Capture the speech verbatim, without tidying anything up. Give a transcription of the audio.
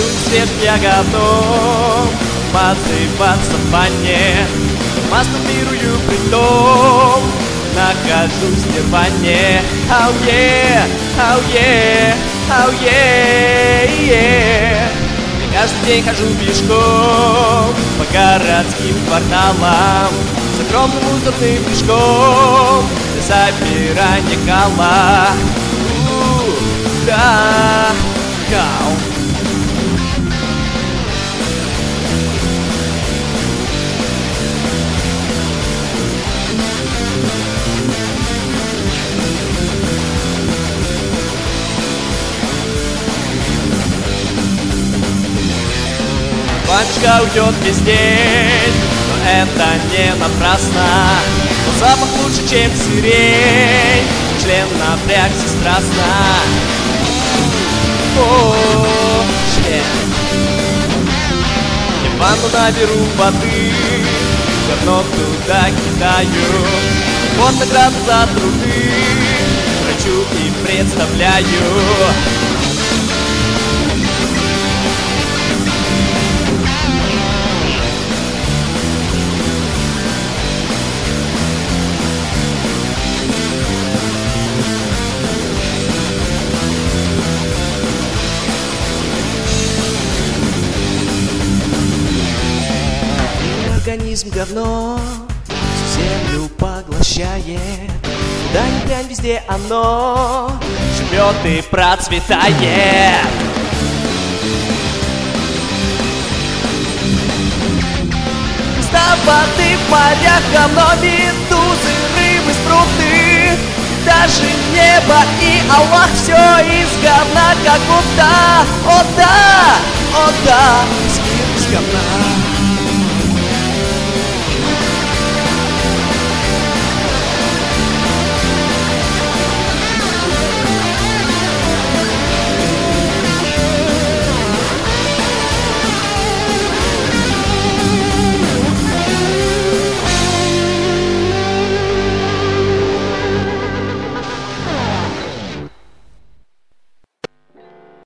свет, я готов позываться в бане. Мастурбирую притом, нахожусь в нирване. Ау е, ау е, ау е, е. Каждый день хожу пешком по городским кварталам, с огромным мусорным мешком для собирания кала. Да, хау. Пачка уйдет весь день, но это не напрасно. Но запах лучше, чем сирень, член напрягся страстно. О, член. Я в ванну наберу воды, говно туда кидаю. Вот награду за труды врачу и представляю. Организм говно всю землю поглощает. Куда ни глянь, везде оно живет и процветает. Вместо воды в морях говно, медузы, рыбы, спруты. Даже небо и Аллах все из говна, как будто. О да, о да, весь мир из говна.